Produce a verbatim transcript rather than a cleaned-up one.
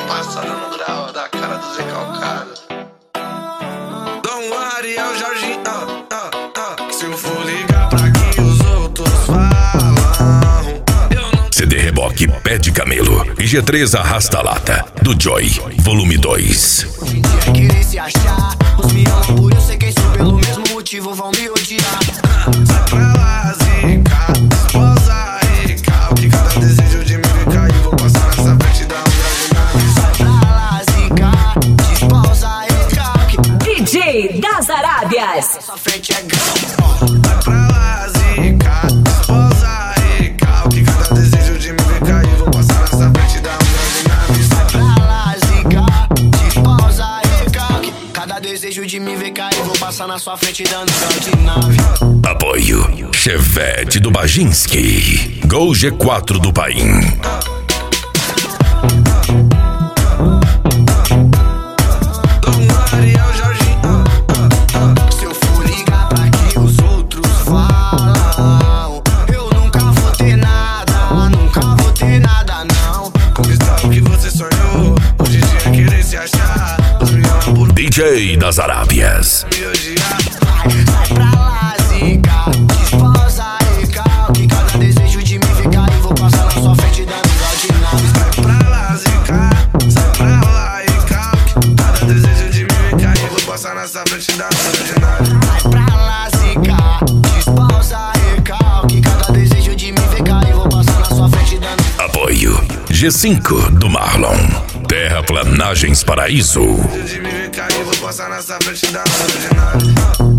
passada no grau da cara dos recalcados. Dom Ariel, Jorginho, ah, ah, ah. Se eu for ligar pra que os outros falam, eu não... C D Reboque Pé de Camelo e G três Arrasta Lata do Joy, volume dois. Hoje em dia querer se achar, os me amam por eu sei quem sou, pelo mesmo motivo vão me odiar. Sai pra lá, zica, esposa e cal, que cada desejo de me ver cair, vou passar nessa frente da grande nave. Sai pra lá, zica, esposa e cal, que D J das Arábias. sua frente é grande. Sai pra lá, zica, esposa e cal, que cada desejo de me ver cair, vou passar nessa frente da grande nave. Sai Pra lá, zica, esposa e cal, que cada desejo de me ver cair, vou passar na sua frente dando grau de nave. Apoio Chevette do Bajinski, Gol G quatro do Paim. Dom Ariel, Jorginho, ah, ah, ah. Se eu for ligar pra que os outros falam, eu nunca vou ter nada, nunca vou ter nada não. Conquistar o que você sonhou, hoje em dia querer se achar, os me amam por D J das Arábias. me odiar. Sai pra lá, zica, esposa e cal, que cada desejo de me ver cair, vou passar na sua frente dando grau de nave. Sai pra lá, zica, sai pra lá e cal, que cada desejo de me ver cair, vou passar nessa frente da grande nave. Sai pra lá, zica, esposa e cal, que cada desejo de me ver cair, vou passar na sua frente dando. Apoio G cinco do Marlon, Terraplanagens Paraíso. De me ver cair, vou passar nessa frente da grande nave.